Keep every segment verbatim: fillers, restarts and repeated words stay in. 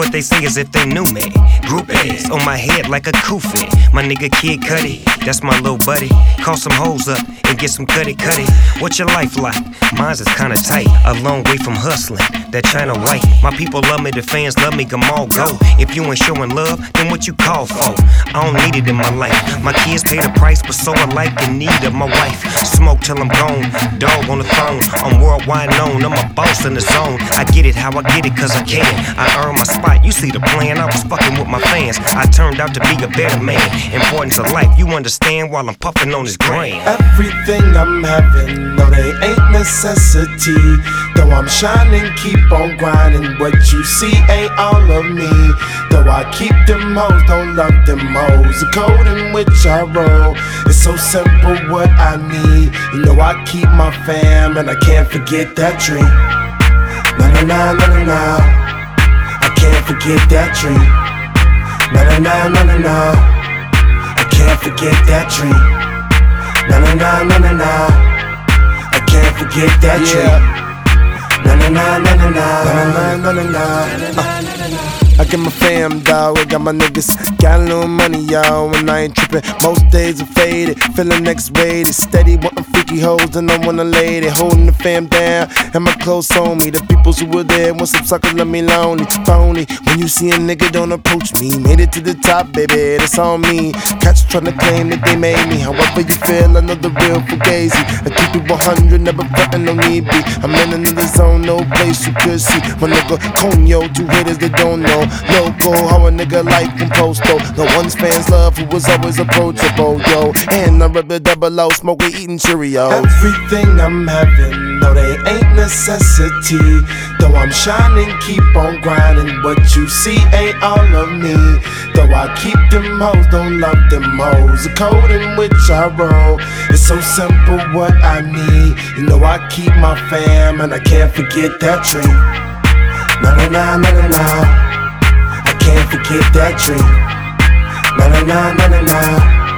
what they say as if they knew me. Group A's on my head like a kufi. My nigga Kid Cudi, that's my little buddy. Call some hoes up and get some cutty cutty. What's your life like? Mine's is kinda tight, a long way from hustling. That China white. My people love me, the fans love me, come all go. If you ain't showing love, then what you call for? I don't need it in my life. My kids pay the price, but so I like in need of my wife. Smoke till I'm gone, dog on the throne. I'm worldwide known, I'm a boss in the zone. I get it how I get it, cause I can. I earn my spot, you see the plan, I was fucking with my fans. I turned out to be a better man. Importance of life, you understand while I'm puffing on this grain. Everything I'm having, no they ain't necessity. Though I'm shining, keep on grinding. What you see ain't all of me. Though I keep them hoes, don't love them hoes. The code in which I roll, it's so simple what I need. You know I keep my fam and I can't forget that tree. Na na na na na na, I can't forget that tree. Na na na na na na, I can't forget that tree. Na na na na na na, I can't forget that tree. Na na na na na na na na na na. I got my fam, dawg, I got my niggas. Got a little money, y'all, and I ain't trippin'. Most days are faded, feelin' next way. They steady wantin' freaky hoes, and I want a lady. Holding the fam down, and my clothes on me. The peoples who were there, want some suckers, let me lonely. Phony, when you see a nigga, don't approach me. Made it to the top, baby, that's on me. Cats tryna claim that they made me. However you feel, I know the real fugazi. I keep it one hundred, never frontin', no need be. I'm in another zone, no place you could see. My nigga, Conyo, two hitters that don't know. Loco, how a nigga like from Posto. No one's fans love who was always approachable, yo. And I rep the double O, smoking, eating Cheerios. Everything I'm having, no they ain't necessity. Though I'm shining, keep on grinding. What you see ain't all of me. Though I keep them hoes, don't love them hoes. The code in which I roll, it's so simple what I need. You know I keep my fam and I can't forget that tree. Na na na na na na, can't forget that tree. Na na na na na na,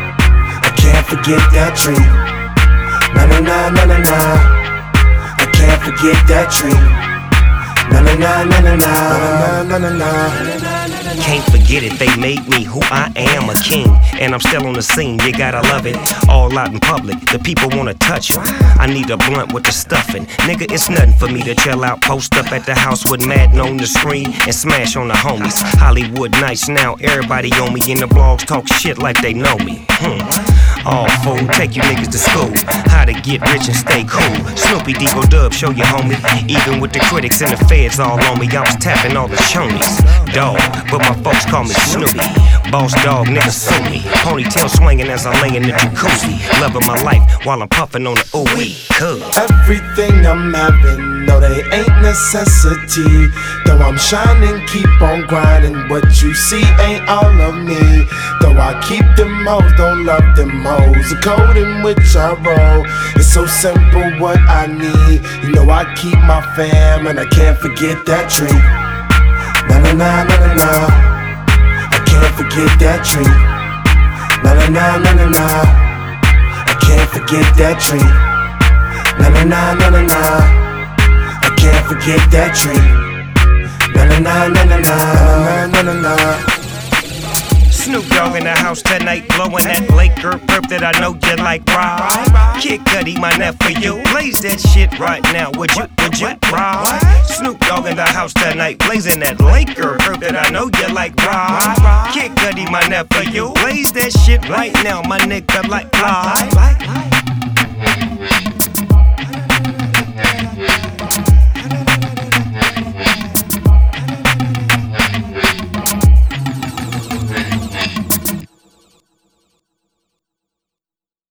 I can't forget that tree. Na na na na na na, I can't forget that tree. Na na na na na na na na na. Can't forget it, they made me who I am, a king. And I'm still on the scene, you gotta love it. All out in public, the people wanna touch it. I need a blunt with the stuffing. Nigga, it's nothing for me to chill out, post up at the house with Madden on the screen and smash on the homies. Hollywood nights now, everybody on me. In the blogs talk shit like they know me. Hmm. All fool, take you niggas to school. How to get rich and stay cool. Snoopy Debo Dub, show you homie. Even with the critics and the feds all on me, I was tapping all the shonies. Dog, but my folks call me Snoopy. Boss dog, niggas sue me. Ponytail swinging as I lay in the jacuzzi. Loving my life while I'm puffing on the ooh-wee. Cool. Everything I'm having, no they ain't necessity. Though I'm shining, keep on grinding. What you see ain't all of me. Though I keep them hoes, don't love them hoes. The code in which I roll, it's so simple what I need. You know I keep my fam and I can't forget that tree. Na na na na na na, I can't forget that tree. Na na na na na na, I can't forget that tree. Na na na na na na, I can't forget that tree. Na na na na na na na na na. Snoop Dogg in the house tonight, blowing that Laker perp that I know you like, right? Kid Cudi, my nephew, blaze that shit right now, would you, would you, right? Snoop Dogg in the house tonight, blazing that Laker perp that I know you like, right? Kid Cudi, my nephew, blaze that shit right now, my nigga like, right?